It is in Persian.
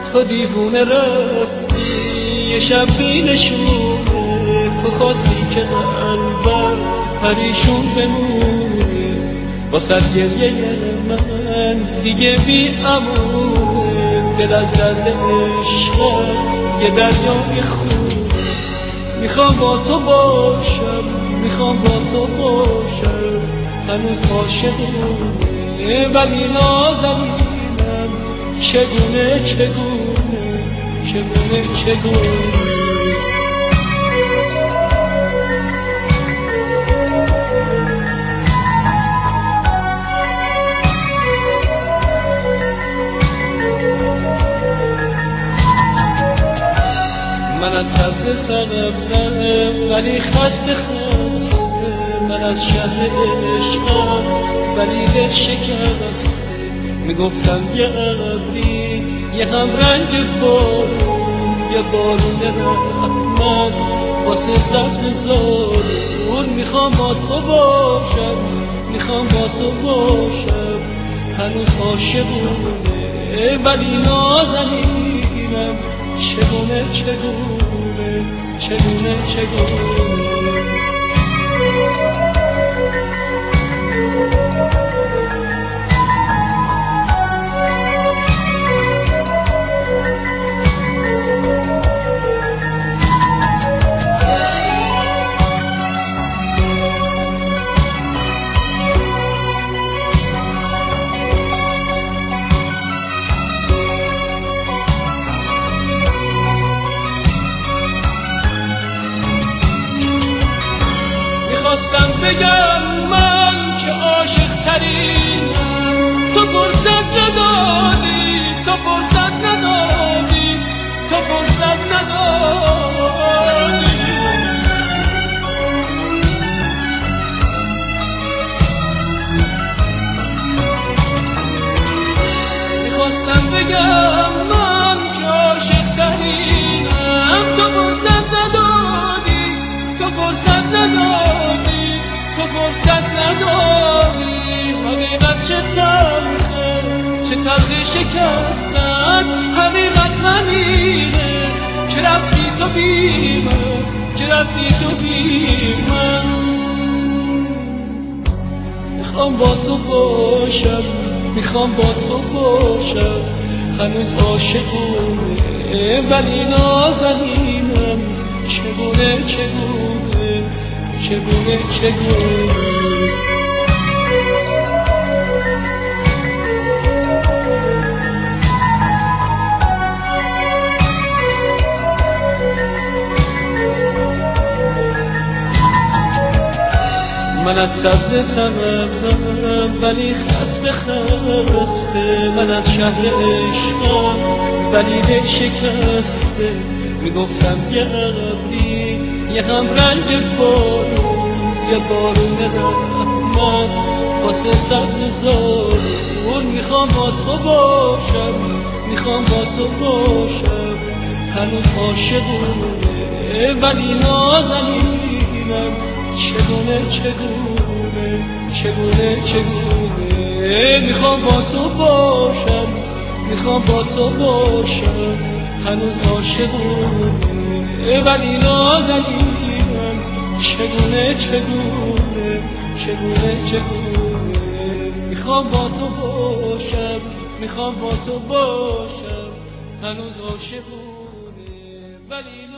تو دیوونه رفتی یه شب بینشونه، تو خواستی که قلبم پریشون بمونه، واسه گریه من دیگه بی امونه، دل از درد عشقم یه دریای خوب، میخوام با تو باشم، میخوام با تو باشم، هنوز عاشقونه ولی نازنینم، چگونه چگونه چگونه چگونه. من از سبز سبزم ولی خسته خسته، من از شهر عشقم ولی دل شکسته، میگفتم یه ابری یه هم رنگ بارون، یه بارون رحمت واسه سبز زارون، میخوام با تو باشم، میخوام با تو باشم، هنوز عاشقونه ولی نازنینم، چگونه چگونه چگونه چگونه. خواستم بگم من که عاشق ترینم، تو فرصت ندادی، تو فرصت ندادی، تو فرصت ندادی. میخواستم بگم من که عاشق ترینم، تو فرصت ندادی، تو فرصت ندادی، تو فرصت ندادی. حقیقت چه تلخه، چه تلخی شکستن، حقیقت منینه که رفتی تو بی من، که رفتی تو بی من. میخوام با تو باشم، میخوام با تو باشم، هنوز عاشقونه ولی نازنینم، چگونه چگونه چگونه چگونه. من از سبز سبزم ولی خسته خسته، من از شهر عشقم ولی دل شکسته، میگفتم یه ابری یه هم رنگ بارون، یه بارون رحمت واسه سبز زارون، میخوام با تو باشم، میخوام با تو باشم، هنوز عاشقونه ولی نازنینم، چگونه چگونه چگونه چگونه. میخوام با تو باشم، میخوام با تو باشم، هنوز عاشقونه ولی نازنینم، چگونه چگونه چگونه چگونه. میخوام با تو باشم، میخوام با تو باشم، هنوز عاشقونه ولی